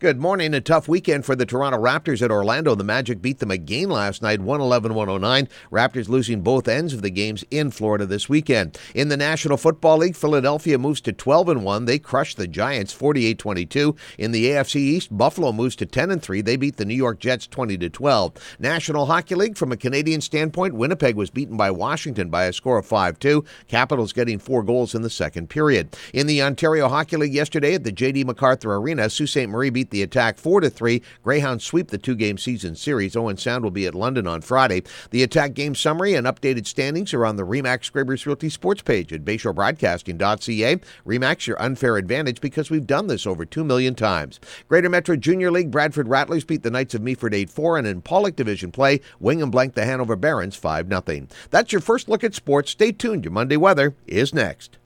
Good morning. A tough weekend for the Toronto Raptors at Orlando. The Magic beat them again last night, 111-109. Raptors losing both ends of the games in Florida this weekend. In the National Football League, Philadelphia moves to 12-1. They crushed the Giants 48-22. In the AFC East, Buffalo moves to 10-3. They beat the New York Jets 20-12. National Hockey League, from a Canadian standpoint, Winnipeg was beaten by Washington by a score of 5-2. Capitals getting 4 goals in the second period. In the Ontario Hockey League yesterday at the J.D. MacArthur Arena, Sault Ste. Marie beat the Attack 4-3. Greyhounds sweep the 2-game season series. Owen Sound will be at London on Friday. The Attack game summary and updated standings are on the RE/MAX Scrapers Realty sports page at BayShoreBroadcasting.ca. RE/MAX, your unfair advantage, because we've done this over 2 million times. Greater Metro Junior League, Bradford Rattlers beat the Knights of Meaford 8-4, and in Pollock Division play, Wingham blanked the Hanover Barons 5-0. That's your first look at sports. Stay tuned. Your Monday weather is next.